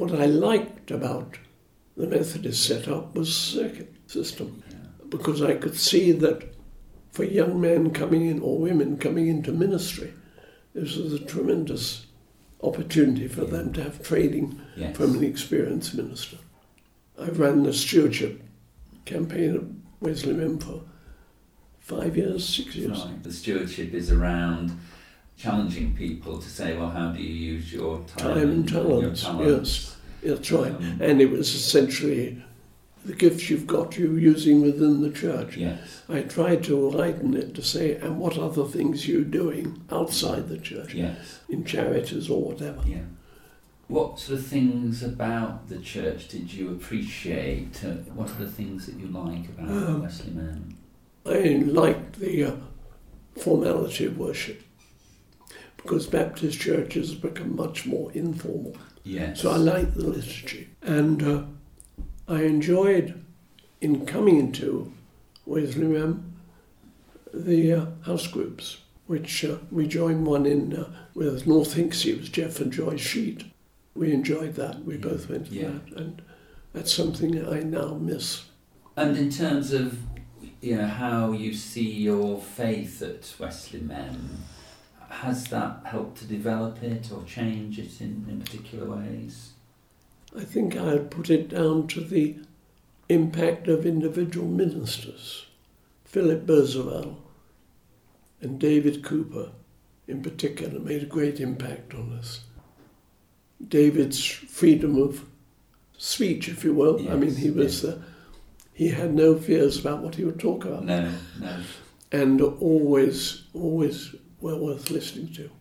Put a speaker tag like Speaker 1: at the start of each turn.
Speaker 1: what I liked about the Methodist setup was the circuit system, because I could see that for young men coming in or women coming into ministry, this was a tremendous opportunity for them to have training from an experienced minister. I've run the stewardship campaign at Wesleyan for 5 years, 6 years.
Speaker 2: Right. The stewardship is around challenging people to say, well, how do you use your time
Speaker 1: and talents? Yes, that's right. And it was essentially the gifts you've got you using within the church.
Speaker 2: Yes.
Speaker 1: I tried to lighten it to say, and what other things you're doing outside the church, in charities or whatever.
Speaker 2: Yeah. What sort of things about the church did you appreciate? What are the things that you like about Wesleyan?
Speaker 1: I liked the formality of worship, because Baptist churches have become much more informal.
Speaker 2: Yes.
Speaker 1: So I liked the liturgy. And I enjoyed, in coming into Wesleyan, the house groups, which we joined one in with North Hinksey. It was Jeff and Joy Sheet. We enjoyed that. We both went to that. And that's something I now miss.
Speaker 2: And in terms of how you see your faith at Wesleyan, has that helped to develop it or change it in particular ways?
Speaker 1: I think I'd put it down to the impact of individual ministers. Philip Berzeval and David Cooper in particular made a great impact on us. David's freedom of speech, if you will.
Speaker 2: Yes,
Speaker 1: I mean, he had no fears about what he would talk about.
Speaker 2: No.
Speaker 1: And always well worth listening to.